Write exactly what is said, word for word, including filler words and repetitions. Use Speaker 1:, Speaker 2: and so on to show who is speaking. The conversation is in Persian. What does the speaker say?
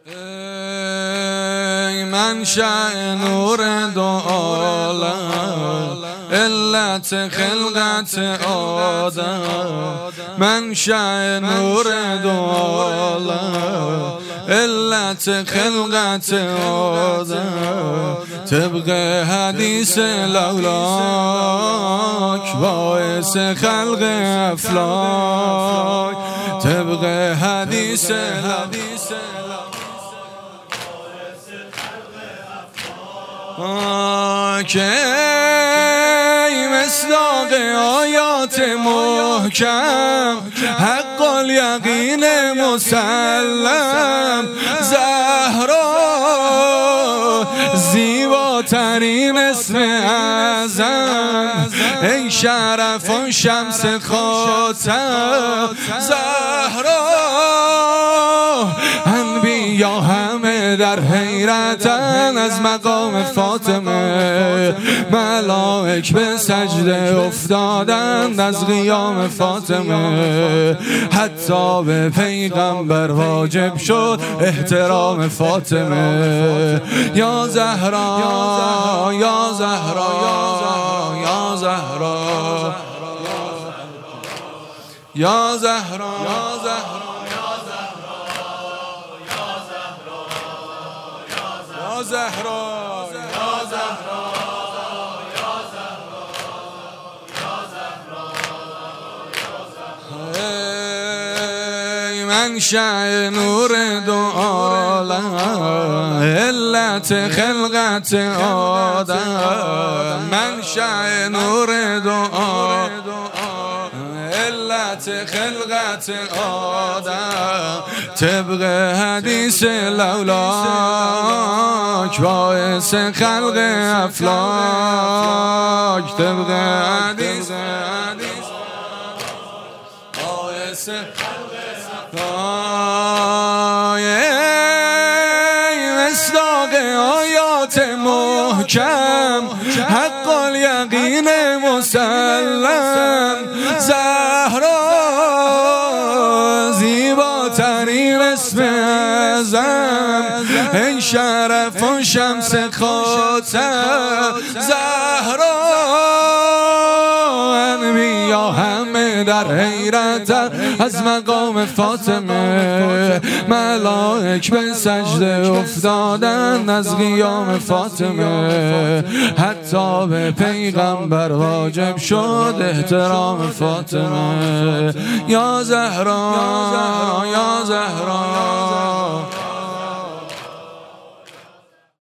Speaker 1: ای منشأ نور دو عالم، علت خلقت آدم. منشأ نور دو عالم، علت خلقت آدم. طبق حدیث لولاک، باعث خلق افلاک. طبق حدیث حدیث که مصداق آیات محکم، حق الیقین مسلم. زهرا زیباترین اسم اعظم، ای شرف و شمس خاتم. زهرا انبیا همه در حیرتن از مقام فاطمه، ملائک به سجده افتادند از قیام فاطمه. حتی به پیغمبر واجب شد احترام فاطمه. یا زهرا یا زهرا یا زهرا یا زهرا یا زهرا ای منشأ نور دو عالم، علت خلقت آدم. منشأ نور دو عالم، علت خلقت آدم. طبق حدیث لولاک، باعث خلق افلاک. طبق حدیث باعث خلق افلاک. مصداق آیات محکم، حق الیقین مسلم. زهرا زیباترین اسم اعظم، ای شرف و شمس خاتم. زهرا انبیا همه در حیرتن از مقام فاطمه، ملائک به سجده افتادن از قیام فاطمه. حتی به پیغمبر واجب شد احترام فاطمه. یا زهرا یا زهرا